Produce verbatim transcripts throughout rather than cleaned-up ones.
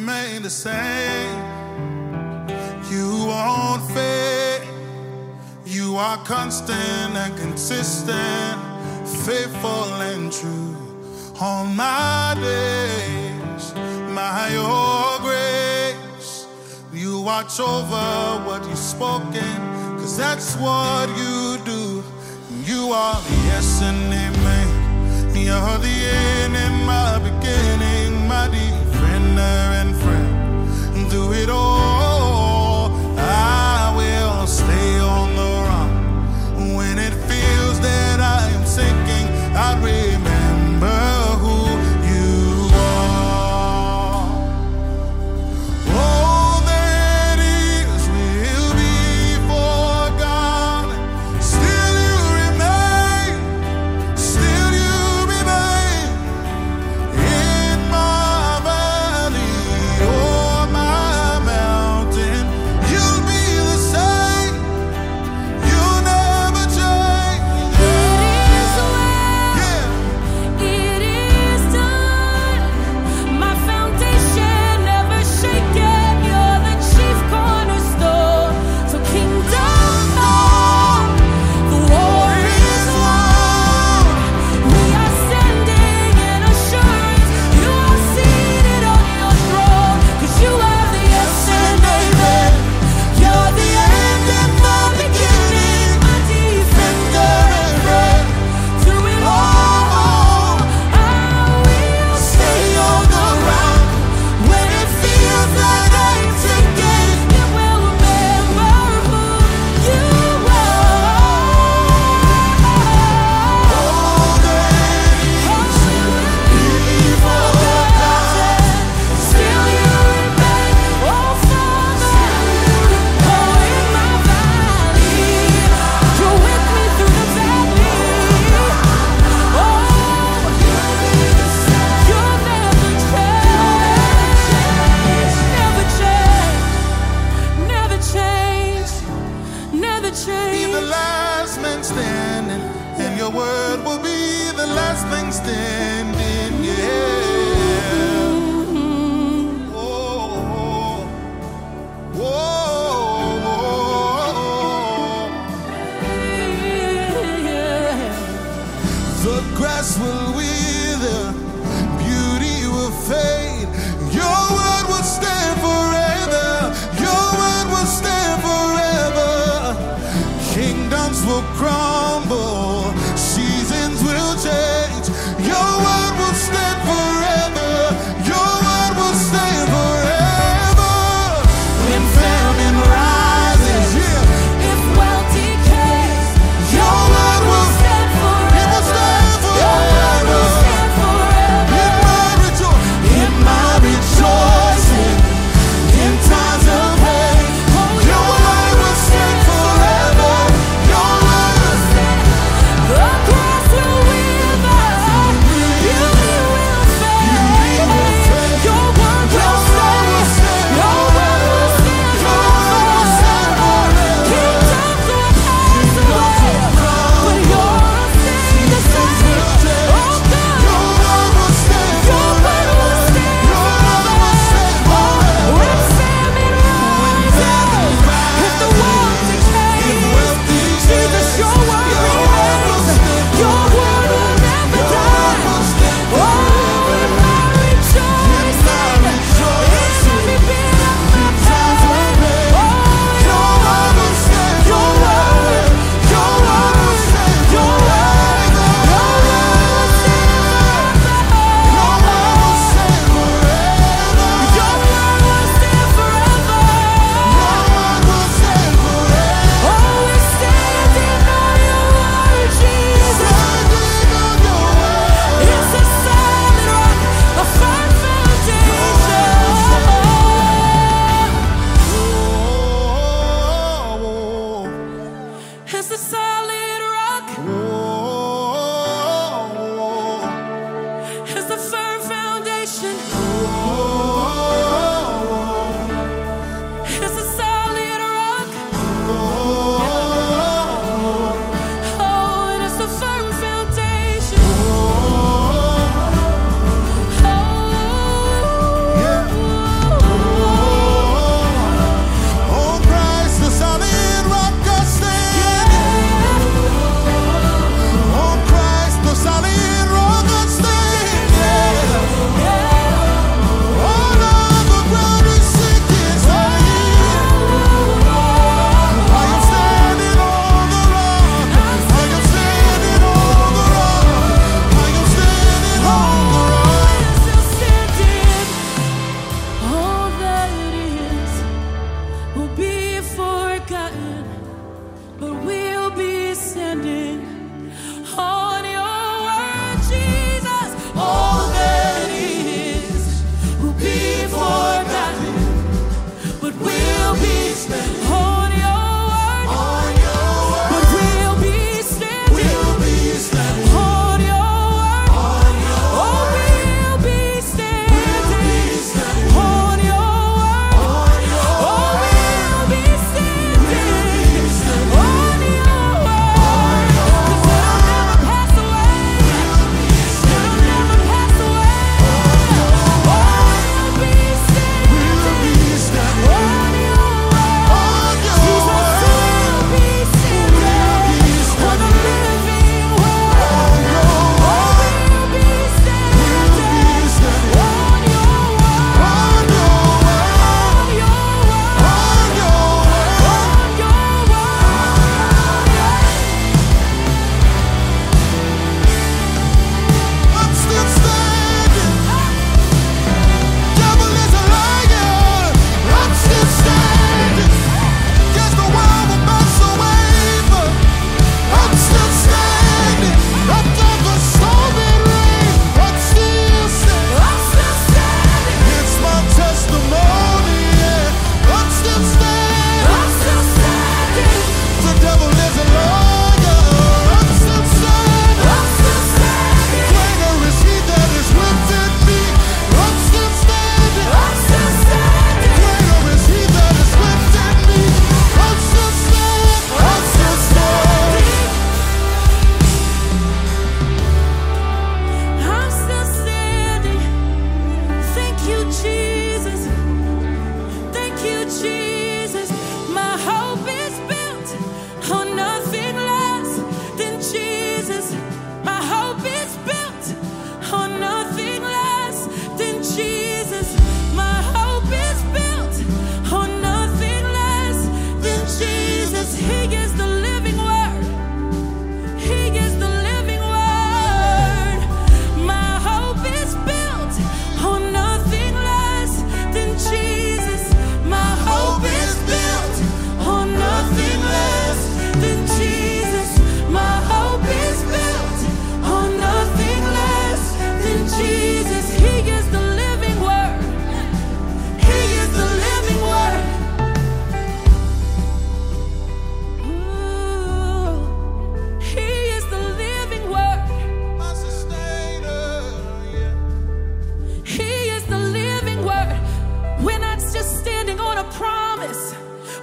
remain the same. You won't fade. You are constant and consistent, faithful and true. All my days, my your grace. You watch over what you've spoken, 'cause that's what you do. You are the yes and amen. You're the end and my beginning, my defender and friend. Through it all, I will stay on the run. When it feels that I am sinking, I remember who you are. All that is will be forgotten. Still you remain, still you remain in my valley or my mountain. You'll be the same, you'll never change. It is well, Yeah. it is done. My foundation never shaken. You're the chief cornerstone. So kingdom come, the war is won. We are standing in assurance. You are seated on your throne. 'Cause you are the yes and amen. You're the end and the beginning, my defender and friend. Through it all, I will stay on the ground. When it feels like I'm sinking, it will remember who you are. All that is Be forgotten, still you remain. Oh Father, oh in my valley, you're with me through the valley. Oh, you'll never change, never change, never change, never be change. the last man standing, and your word will be the last thing standing. Yeah. Oh, oh, oh. The grass will wither, beauty will fade. Your word will stand forever. Your word will stand forever. Kingdoms will crumble, seasons will change. Your word will stand forever. Your word will stand forever. When famine rises, yeah, If wealth decays, your word will stand forever. it will stand Your word will forever. stand forever. In my rejoice, in my rejoice.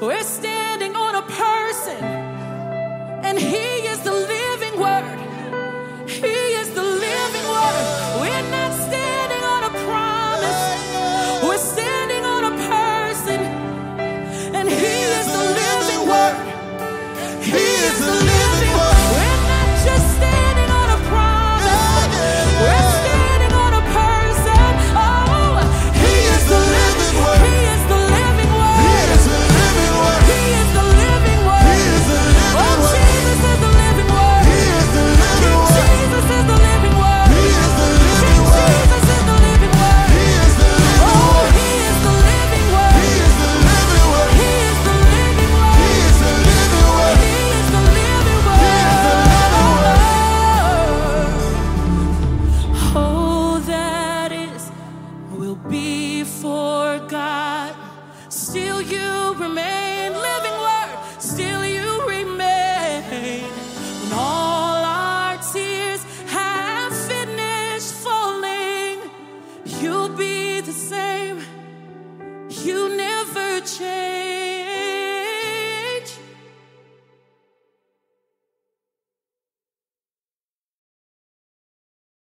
We're standing